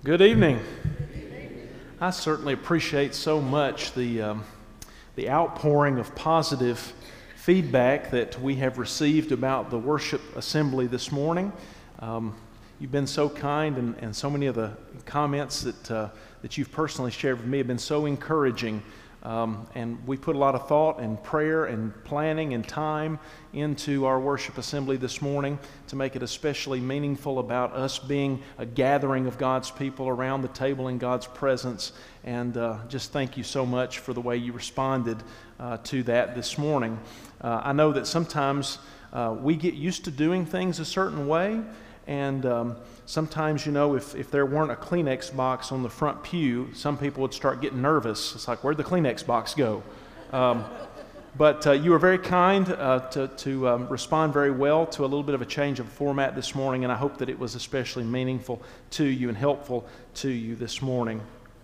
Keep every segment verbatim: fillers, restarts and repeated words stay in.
Good evening. I certainly appreciate so much the um, the outpouring of positive feedback that we have received about the worship assembly this morning. Um, you've been so kind, and, and so many of the comments that uh, that you've personally shared with me have been so encouraging. Um, and we put a lot of thought and prayer and planning and time into our worship assembly this morning to make it especially meaningful about us being a gathering of God's people around the table in God's presence. And uh, just thank you so much for the way you responded uh, to that this morning. Uh, I know that sometimes uh, we get used to doing things a certain way, and um, sometimes, you know, if, if there weren't a Kleenex box on the front pew, some people would start getting nervous. It's like, where'd the Kleenex box go? Um, but uh, you were very kind uh, to, to um, respond very well to a little bit of a change of format this morning, and I hope that it was especially meaningful to you and helpful to you this morning.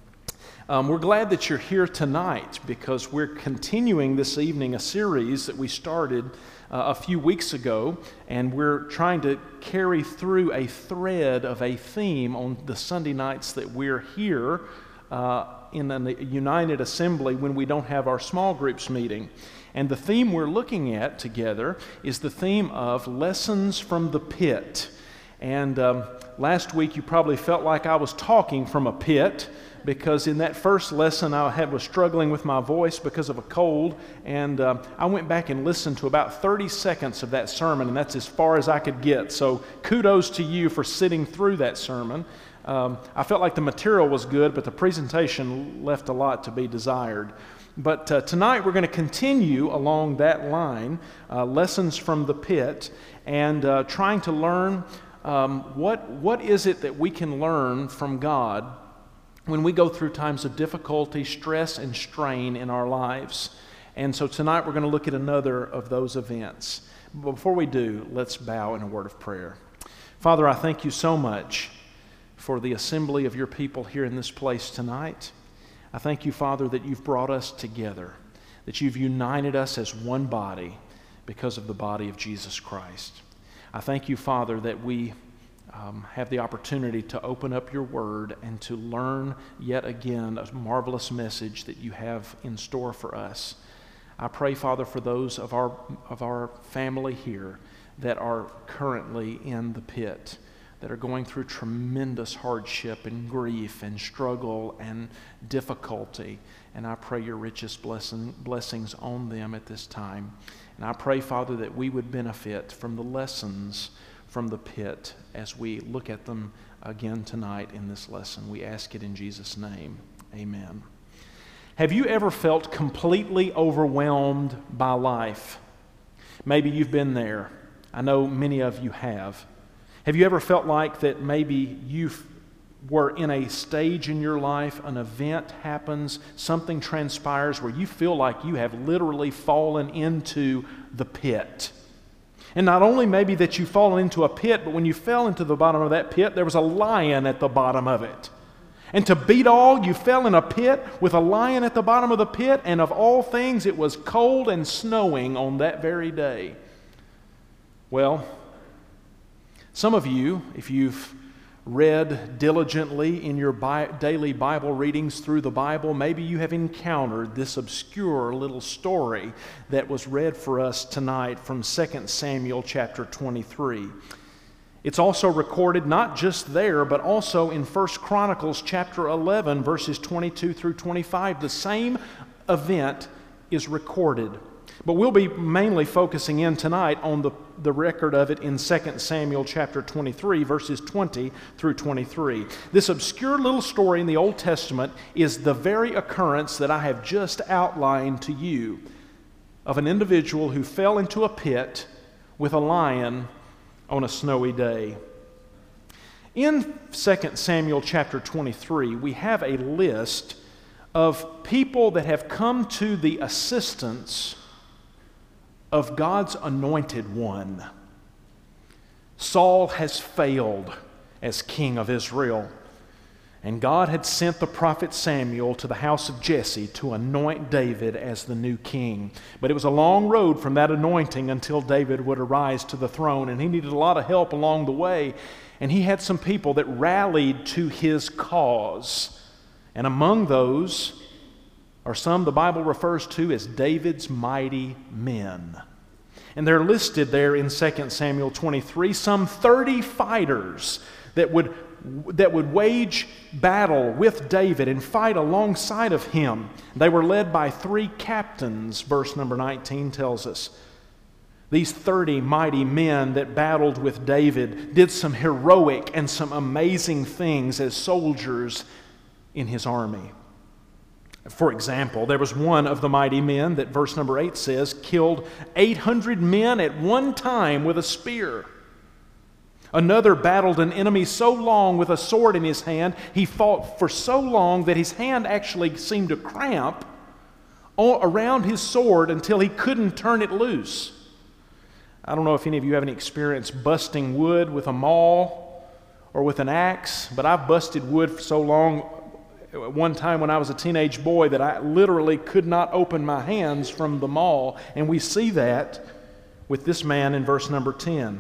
Um, we're glad that you're here tonight because we're continuing this evening a series that we started Uh, a few weeks ago, and we're trying to carry through a thread of a theme on the Sunday nights that we're here uh, in a united assembly when we don't have our small groups meeting. And the theme we're looking at together is the theme of lessons from the pit. And um, last week you probably felt like I was talking from a pit, because in that first lesson I had was struggling with my voice because of a cold, and uh, I went back and listened to about thirty seconds of that sermon, and that's as far as I could get. So kudos to you for sitting through that sermon. Um, I felt like the material was good, but the presentation left a lot to be desired. But uh, tonight we're going to continue along that line, uh, lessons from the pit, and uh, trying to learn um, what what is it that we can learn from God when we go through times of difficulty, stress, and strain in our lives. And so tonight we're going to look at another of those events. But before we do, let's bow in a word of prayer. Father, I thank you so much for the assembly of your people here in this place tonight. I thank you, Father, that you've brought us together, that you've united us as one body because of the body of Jesus Christ. I thank you, Father, that we Um, have the opportunity to open up your word and to learn yet again a marvelous message that you have in store for us. I pray, Father, for those of our of our family here that are currently in the pit, that are going through tremendous hardship and grief and struggle and difficulty. And I pray your richest blessing, blessings on them at this time. And I pray, Father, that we would benefit from the lessons from the pit as we look at them again tonight in this lesson. We ask it in Jesus' name. Amen. Have you ever felt completely overwhelmed by life? Maybe you've been there. I know many of you have. Have you ever felt like that maybe you were in a stage in your life, an event happens, something transpires where you feel like you have literally fallen into the pit? And not only maybe that you've fallen into a pit, but when you fell into the bottom of that pit, there was a lion at the bottom of it. And to beat all, you fell in a pit with a lion at the bottom of the pit, and of all things, it was cold and snowing on that very day. Well, some of you, if you've read diligently in your bi- daily Bible readings through the Bible, maybe you have encountered this obscure little story that was read for us tonight from Second Samuel chapter twenty-three. It's also recorded not just there, but also in First Chronicles chapter eleven, verses twenty-two through twenty-five. The same event is recorded. But we'll be mainly focusing in tonight on the, the record of it in Second Samuel chapter twenty-three, verses twenty through twenty-three. This obscure little story in the Old Testament is the very occurrence that I have just outlined to you of an individual who fell into a pit with a lion on a snowy day. In Second Samuel chapter twenty-three, we have a list of people that have come to the assistance of God's anointed one. Saul has failed as king of Israel. And God had sent the prophet Samuel to the house of Jesse to anoint David as the new king. But it was a long road from that anointing until David would arise to the throne, and he needed a lot of help along the way. And he had some people that rallied to his cause. And among those are some the Bible refers to as David's mighty men. And they're listed there in Second Samuel twenty-three, some thirty fighters that would that would wage battle with David and fight alongside of him. They were led by three captains, verse number nineteen tells us. These thirty mighty men that battled with David did some heroic and some amazing things as soldiers in his army. For example, there was one of the mighty men that verse number eight says killed eight hundred men at one time with a spear. Another battled an enemy so long with a sword in his hand, he fought for so long that his hand actually seemed to cramp around his sword until he couldn't turn it loose. I don't know if any of you have any experience busting wood with a maul or with an axe, but I've busted wood for so long one time when I was a teenage boy that I literally could not open my hands from the maul, and we see that with this man in verse number ten.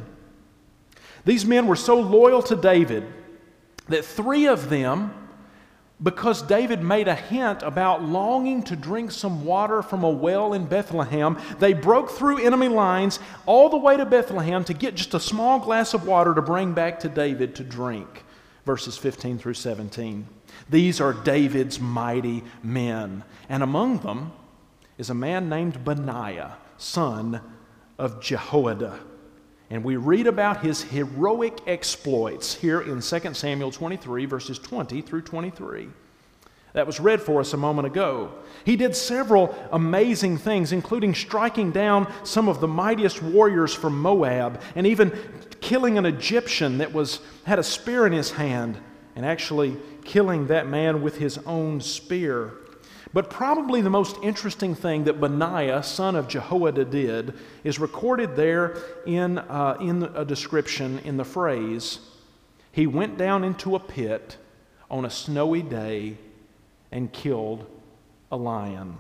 These men were so loyal to David that three of them, because David made a hint about longing to drink some water from a well in Bethlehem, they broke through enemy lines all the way to Bethlehem to get just a small glass of water to bring back to David to drink. Verses fifteen through seventeen. These are David's mighty men. And among them is a man named Benaiah, son of Jehoiada. And we read about his heroic exploits here in Second Samuel twenty-three, verses twenty through twenty-three. That was read for us a moment ago. He did several amazing things, including striking down some of the mightiest warriors from Moab, and even killing an Egyptian that was had a spear in his hand, and actually killing that man with his own spear. But probably the most interesting thing that Benaiah, son of Jehoiada, did is recorded there in, uh, in a description in the phrase, he went down into a pit on a snowy day and killed a lion.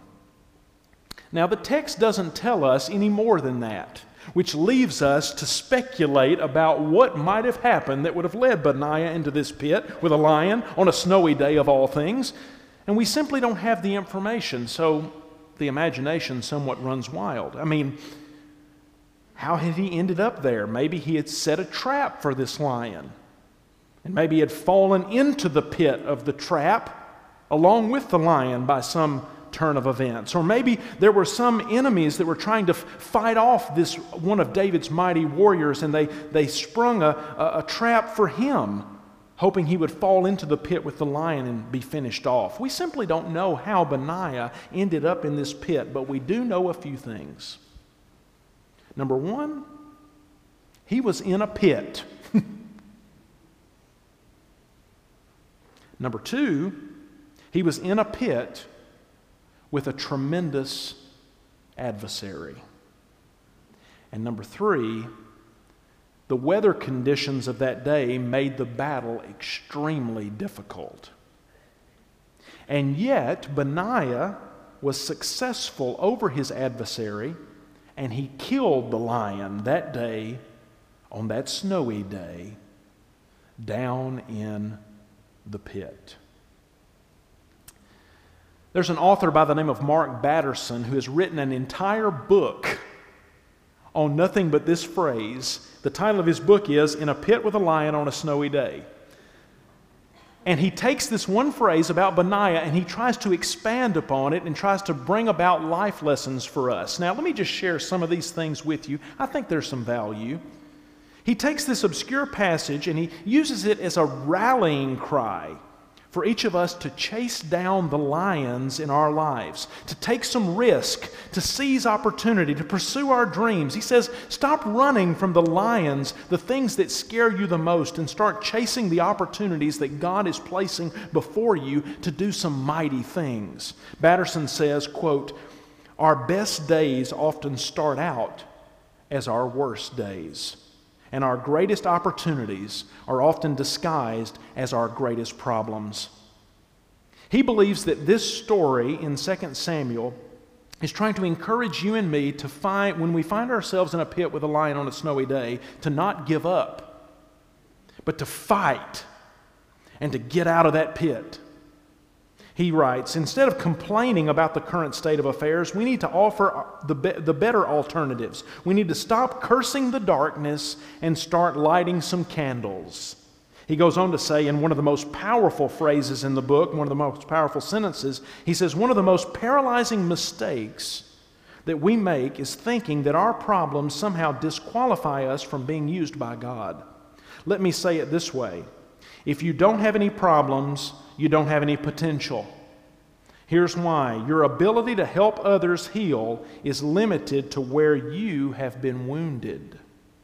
Now the text doesn't tell us any more than that, which leaves us to speculate about what might have happened that would have led Benaiah into this pit with a lion on a snowy day of all things. And we simply don't have the information, so the imagination somewhat runs wild. I mean, how had he ended up there? Maybe he had set a trap for this lion, and maybe he had fallen into the pit of the trap along with the lion by some turn of events. Or maybe there were some enemies that were trying to f- fight off this one of David's mighty warriors, and they, they sprung a, a, a trap for him, hoping he would fall into the pit with the lion and be finished off. We simply don't know how Benaiah ended up in this pit, but we do know a few things. Number one, he was in a pit. Number two, he was in a pit with a tremendous adversary. And number three, the weather conditions of that day made the battle extremely difficult. And yet, Benaiah was successful over his adversary, and he killed the lion that day, on that snowy day, down in the pit. There's an author by the name of Mark Batterson who has written an entire book on nothing but this phrase. The title of his book is In a Pit with a Lion on a Snowy Day. And he takes this one phrase about Benaiah and he tries to expand upon it and tries to bring about life lessons for us. Now, let me just share some of these things with you. I think there's some value. He takes this obscure passage and he uses it as a rallying cry for each of us to chase down the lions in our lives, to take some risk, to seize opportunity, to pursue our dreams. He says, stop running from the lions, the things that scare you the most, and start chasing the opportunities that God is placing before you to do some mighty things. Batterson says, quote, our best days often start out as our worst days. and our greatest opportunities are often disguised as our greatest problems. He believes that this story in Second Samuel is trying to encourage you and me to find, when we find ourselves in a pit with a lion on a snowy day, to not give up, but to fight and to get out of that pit. He writes, instead of complaining about the current state of affairs, we need to offer the, be- the better alternatives. We need to stop cursing the darkness and start lighting some candles. He goes on to say in one of the most powerful phrases in the book, one of the most powerful sentences, he says, one of the most paralyzing mistakes that we make is thinking that our problems somehow disqualify us from being used by God. Let me say it this way. If you don't have any problems, you don't have any potential. Here's why. Your ability to help others heal is limited to where you have been wounded.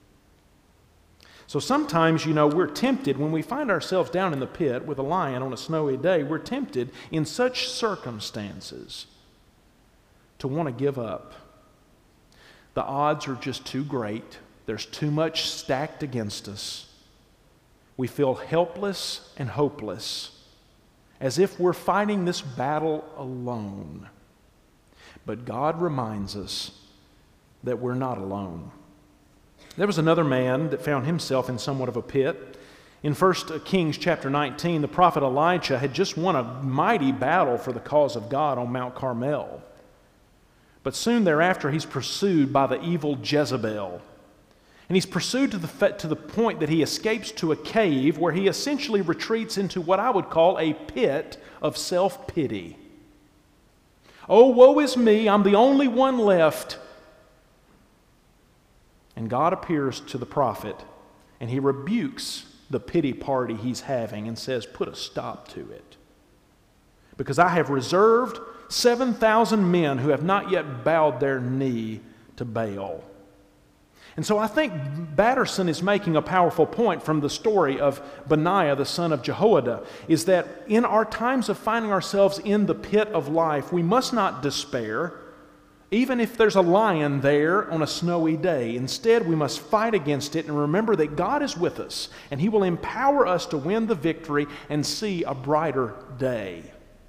So sometimes, you know, we're tempted, when we find ourselves down in the pit with a lion on a snowy day, we're tempted in such circumstances to want to give up. The odds are just too great. There's too much stacked against us. We feel helpless and hopeless, as if we're fighting this battle alone. But God reminds us that we're not alone. There was another man that found himself in somewhat of a pit. In First Kings chapter nineteen, the prophet Elijah had just won a mighty battle for the cause of God on Mount Carmel. But soon thereafter, he's pursued by the evil Jezebel. And he's pursued to the, to the point that he escapes to a cave where he essentially retreats into what I would call a pit of self-pity. Oh, woe is me, I'm the only one left. And God appears to the prophet, and he rebukes the pity party he's having and says, put a stop to it. Because I have reserved seven thousand men who have not yet bowed their knee to Baal. And so I think Batterson is making a powerful point from the story of Benaiah, the son of Jehoiada, is that in our times of finding ourselves in the pit of life, we must not despair, even if there's a lion there on a snowy day. Instead, we must fight against it and remember that God is with us, and He will empower us to win the victory and see a brighter day.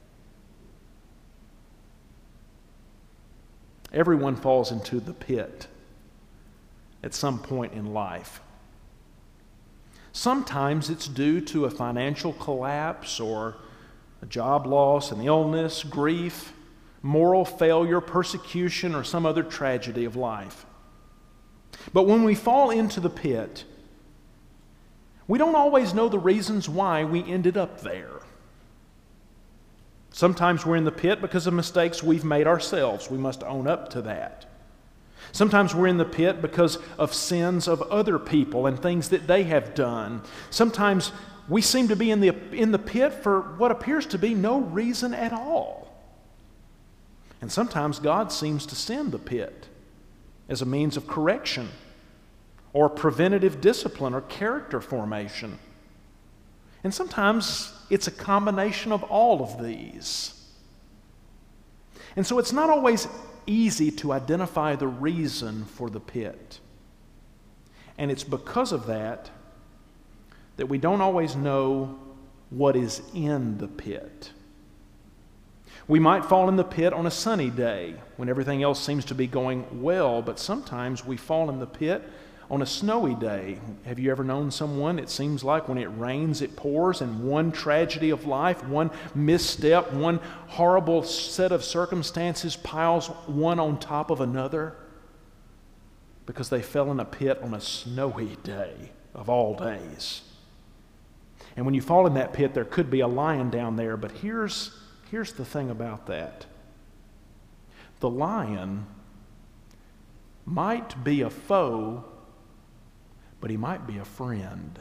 Everyone falls into the pit at some point in life. Sometimes it's due to a financial collapse or a job loss, an illness, grief, moral failure, persecution, or some other tragedy of life. But when we fall into the pit, we don't always know the reasons why we ended up there. Sometimes we're in the pit because of mistakes we've made ourselves. We must own up to that. Sometimes we're in the pit because of sins of other people and things that they have done. Sometimes we seem to be in the, in the pit for what appears to be no reason at all. And sometimes God seems to send the pit as a means of correction or preventative discipline or character formation. And sometimes it's a combination of all of these. And so it's not always easy to identify the reason for the pit. And it's because of that that we don't always know what is in the pit. We might fall in the pit on a sunny day when everything else seems to be going well, but sometimes we fall in the pit on a snowy day. Have you ever known someone, it seems like when it rains, it pours, and one tragedy of life, one misstep, one horrible set of circumstances piles one on top of another because they fell in a pit on a snowy day of all days. And when you fall in that pit, there could be a lion down there, but here's Here's the thing about that. The lion might be a foe, but he might be a friend.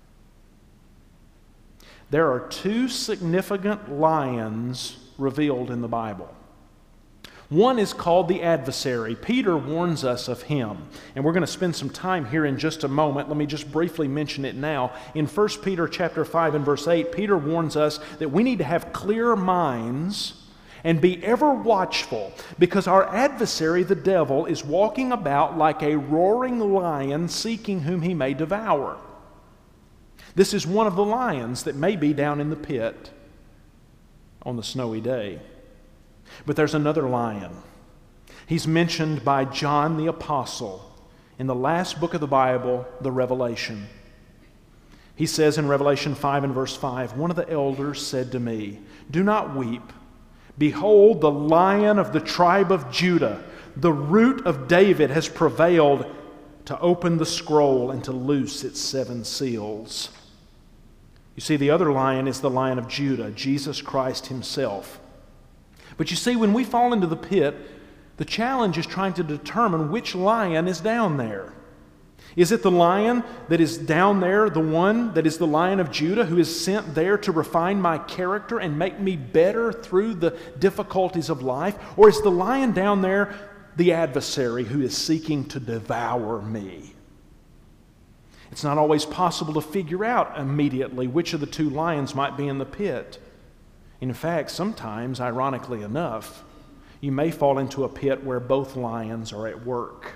There are two significant lions revealed in the Bible. One is called the adversary. Peter warns us of him. And we're going to spend some time here in just a moment. Let me just briefly mention it now. In First Peter chapter five and verse eight, Peter warns us that we need to have clear minds And be ever watchful, because our adversary, the devil, is walking about like a roaring lion, seeking whom he may devour. This is one of the lions that may be down in the pit on the snowy day. But there's another lion. He's mentioned by John the Apostle in the last book of the Bible, the Revelation. He says in Revelation five and verse five, "One of the elders said to me, 'Do not weep. Behold, the Lion of the tribe of Judah, the Root of David, has prevailed to open the scroll and to loose its seven seals.'" You see, the other lion is the Lion of Judah, Jesus Christ himself. But you see, when we fall into the pit, the challenge is trying to determine which lion is down there. Is it the lion that is down there, the one that is the Lion of Judah, who is sent there to refine my character and make me better through the difficulties of life? Or is the lion down there the adversary who is seeking to devour me? It's not always possible to figure out immediately which of the two lions might be in the pit. In fact, sometimes, ironically enough, you may fall into a pit where both lions are at work.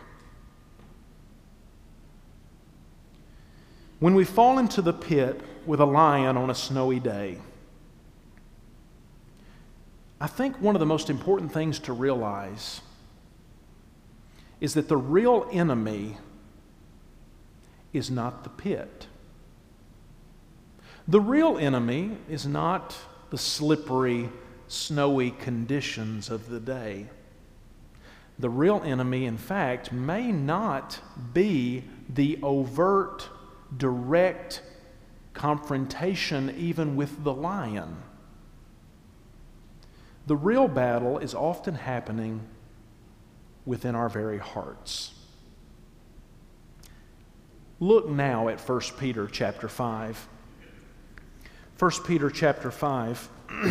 When we fall into the pit with a lion on a snowy day, I think one of the most important things to realize is that the real enemy is not the pit. The real enemy is not the slippery, snowy conditions of the day. The real enemy, in fact, may not be the overt, direct confrontation even with the lion. The real battle is often happening within our very hearts. Look now at First Peter chapter five. First Peter chapter five.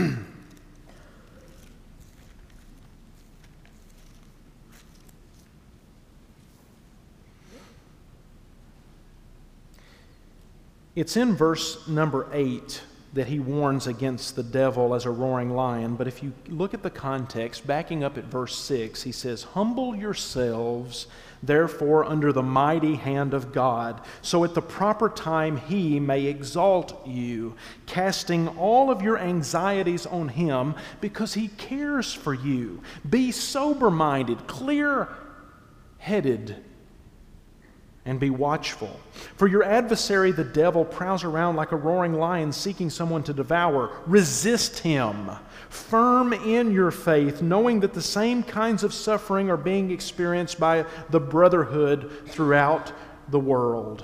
It's in verse number eight that he warns against the devil as a roaring lion. But if you look at the context, backing up at verse six, he says, "Humble yourselves, therefore, under the mighty hand of God, so at the proper time he may exalt you, casting all of your anxieties on him, because he cares for you. Be sober-minded, clear-headed, and be watchful. For your adversary, the devil, prowls around like a roaring lion seeking someone to devour. Resist him, firm in your faith, knowing that the same kinds of suffering are being experienced by the brotherhood throughout the world."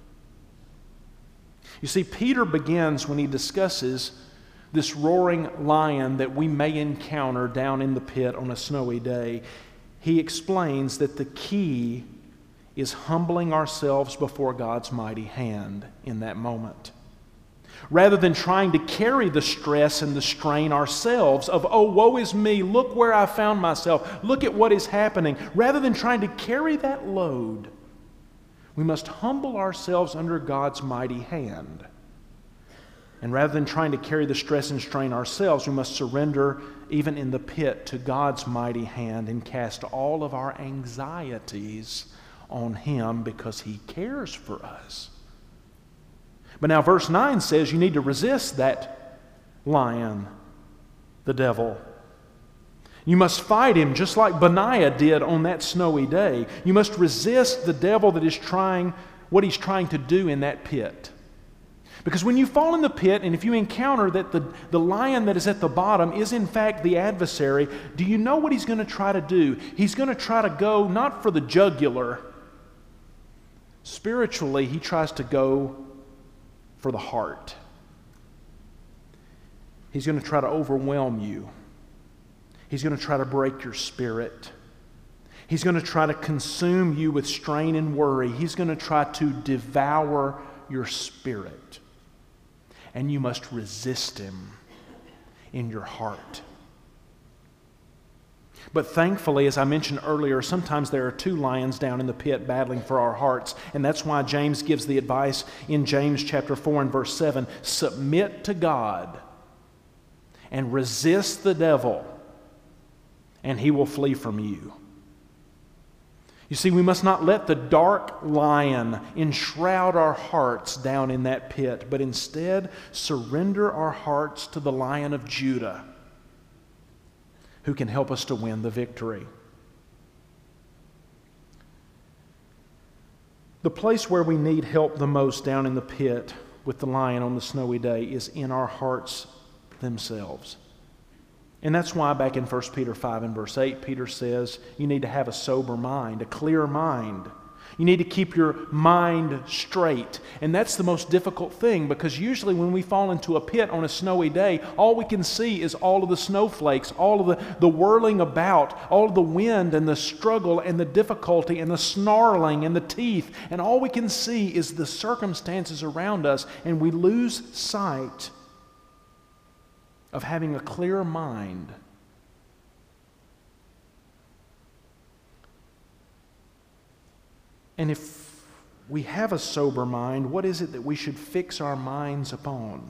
You see, Peter begins when he discusses this roaring lion that we may encounter down in the pit on a snowy day. He explains that the key is humbling ourselves before God's mighty hand in that moment. Rather than trying to carry the stress and the strain ourselves of, "Oh, woe is me, look where I found myself, look at what is happening," rather than trying to carry that load, we must humble ourselves under God's mighty hand. And rather than trying to carry the stress and strain ourselves, we must surrender, even in the pit, to God's mighty hand and cast all of our anxieties on him, because he cares for us. But now verse nine says you need to resist that lion, the devil. You must fight him just like Benaiah did on that snowy day. You must resist the devil that is trying what he's trying to do in that pit. Because when you fall in the pit, and if you encounter that the, the lion that is at the bottom is in fact the adversary, do you know what he's going to try to do? He's going to try to go not for the jugular. Spiritually, he tries to go for the heart. He's going to try to overwhelm you. He's going to try to break your spirit. He's going to try to consume you with strain and worry. He's going to try to devour your spirit. And you must resist him in your heart. But thankfully, as I mentioned earlier, sometimes there are two lions down in the pit battling for our hearts. And that's why James gives the advice in James chapter four and verse seven, submit to God and resist the devil, and he will flee from you. You see, we must not let the dark lion enshroud our hearts down in that pit, but instead surrender our hearts to the Lion of Judah, who can help us to win the victory. The place where we need help the most down in the pit with the lion on the snowy day is in our hearts themselves. And that's why back in First Peter five and verse eight, Peter says you need to have a sober mind, a clear mind. You need to keep your mind straight. And that's the most difficult thing, because usually when we fall into a pit on a snowy day, all we can see is all of the snowflakes, all of the, the whirling about, all of the wind and the struggle and the difficulty and the snarling and the teeth. And all we can see is the circumstances around us, and we lose sight of having a clear mind. And if we have a sober mind, what is it that we should fix our minds upon?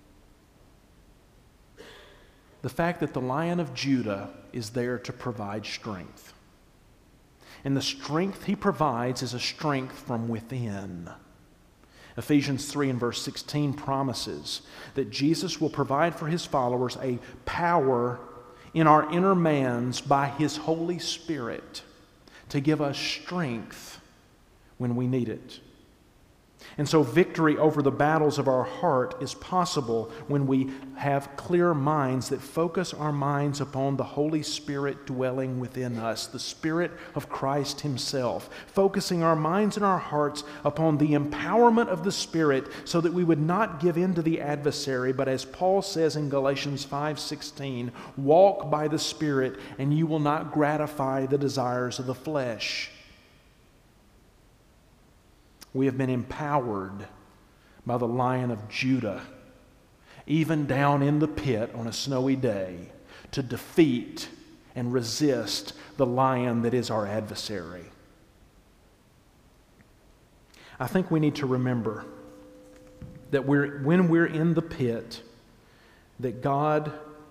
The fact that the Lion of Judah is there to provide strength. And the strength he provides is a strength from within. Ephesians three and verse sixteen promises that Jesus will provide for his followers a power in our inner mans by his Holy Spirit to give us strength when we need it. And so victory over the battles of our heart is possible when we have clear minds that focus our minds upon the Holy Spirit dwelling within us, the Spirit of Christ himself, focusing our minds and our hearts upon the empowerment of the Spirit so that we would not give in to the adversary, but as Paul says in Galatians five sixteen, walk by the Spirit and you will not gratify the desires of the flesh. We have been empowered by the Lion of Judah, even down in the pit on a snowy day, to defeat and resist the lion that is our adversary. I think we need to remember that we're, when we're in the pit, that God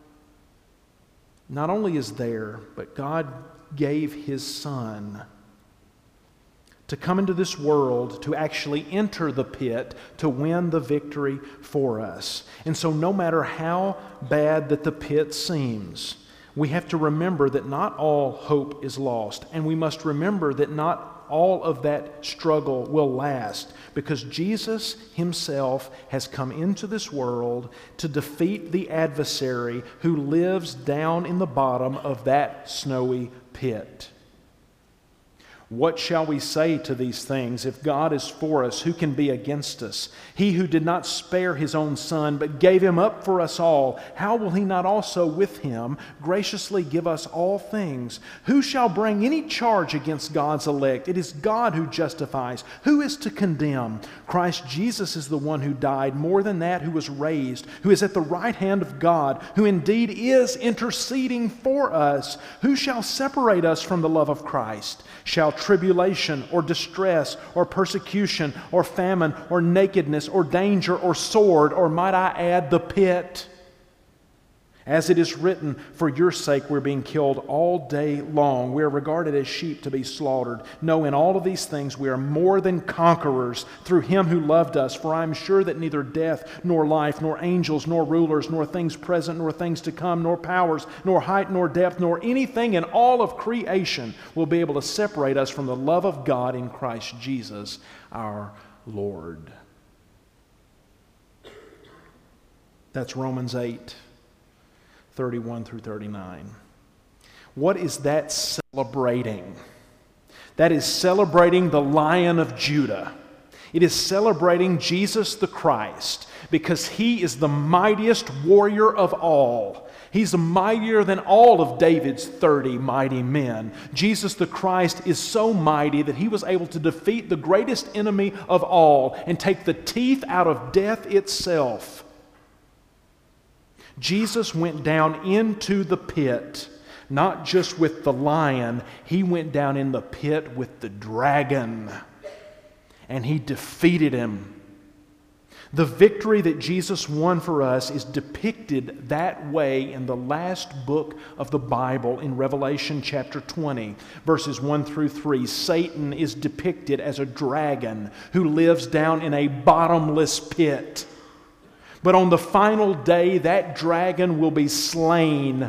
not only is there, but God gave his Son to come into this world, to actually enter the pit, to win the victory for us. And so no matter how bad that the pit seems, we have to remember that not all hope is lost. And we must remember that not all of that struggle will last, because Jesus himself has come into this world to defeat the adversary who lives down in the bottom of that snowy pit. What shall we say to these things? If God is for us, who can be against us? He who did not spare his own Son, but gave him up for us all, how will he not also with him graciously give us all things? Who shall bring any charge against God's elect? It is God who justifies. Who is to condemn? Christ Jesus is the one who died, more than that, who was raised, who is at the right hand of God, who indeed is interceding for us. Who shall separate us from the love of Christ? Shall tribulation or distress or persecution or famine or nakedness or danger or sword, or might I add, the pit? As it is written, for your sake we're being killed all day long. We are regarded as sheep to be slaughtered. No, in all of these things we are more than conquerors through him who loved us. For I am sure that neither death, nor life, nor angels, nor rulers, nor things present, nor things to come, nor powers, nor height, nor depth, nor anything in all of creation will be able to separate us from the love of God in Christ Jesus our Lord. That's Romans eight. thirty-one through thirty-nine. What is that celebrating? That is celebrating the Lion of Judah. It is celebrating Jesus the Christ, because he is the mightiest warrior of all. He's mightier than all of David's thirty mighty men. Jesus the Christ is so mighty that he was able to defeat the greatest enemy of all and take the teeth out of death itself. Jesus went down into the pit, not just with the lion, he went down in the pit with the dragon, and he defeated him. The victory that Jesus won for us is depicted that way in the last book of the Bible in Revelation chapter twenty, verses one through three. Satan is depicted as a dragon who lives down in a bottomless pit. But on the final day, that dragon will be slain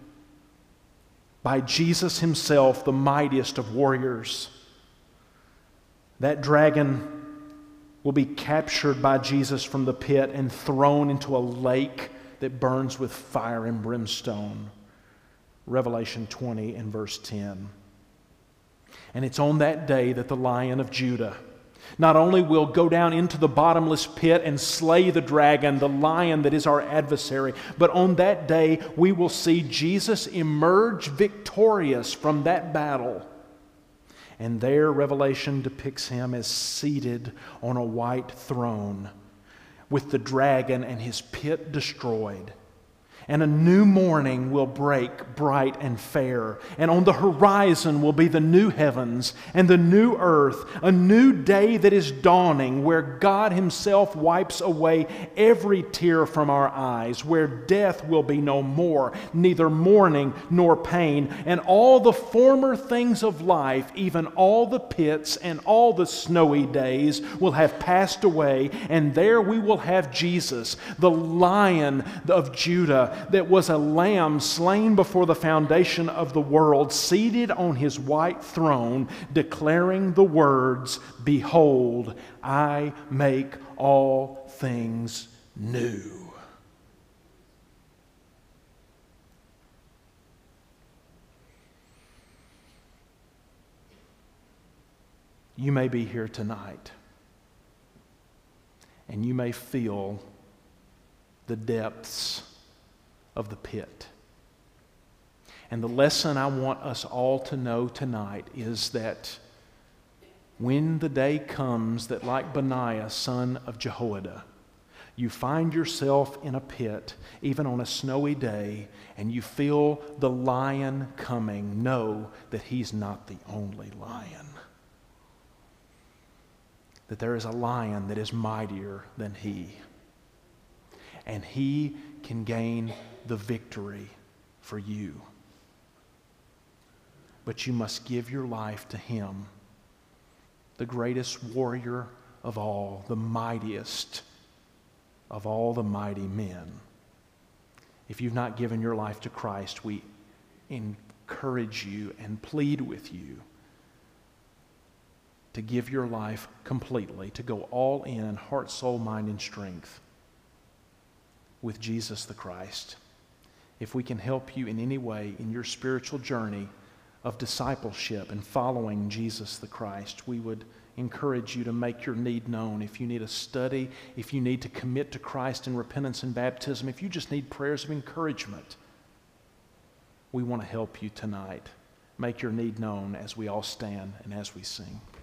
by Jesus himself, the mightiest of warriors. That dragon will be captured by Jesus from the pit and thrown into a lake that burns with fire and brimstone. Revelation twenty and verse ten. And it's on that day that the Lion of Judah not only will go down into the bottomless pit and slay the dragon, the lion that is our adversary, but on that day we will see Jesus emerge victorious from that battle. And there, Revelation depicts him as seated on a white throne with the dragon and his pit destroyed. And a new morning will break bright and fair. And on the horizon will be the new heavens and the new earth, a new day that is dawning, where God himself wipes away every tear from our eyes, where death will be no more, neither mourning nor pain, and all the former things of life, even all the pits and all the snowy days, will have passed away. And there we will have Jesus, the Lion of Judah, that was a lamb slain before the foundation of the world, seated on his white throne, declaring the words, "Behold, I make all things new." You may be here tonight, and you may feel the depths of the pit. And the lesson I want us all to know tonight is that when the day comes that, like Benaiah, son of Jehoiada, you find yourself in a pit, even on a snowy day, and you feel the lion coming, know that he's not the only lion. That there is a lion that is mightier than he. And he can gain the victory for you. But you must give your life to him, the greatest warrior of all, the mightiest of all the mighty men. If you've not given your life to Christ, we encourage you and plead with you to give your life completely, to go all in, heart, soul, mind, and strength with Jesus the Christ. If we can help you in any way in your spiritual journey of discipleship and following Jesus the Christ, we would encourage you to make your need known. If you need a study, if you need to commit to Christ in repentance and baptism, if you just need prayers of encouragement, we want to help you tonight. Make your need known as we all stand and as we sing.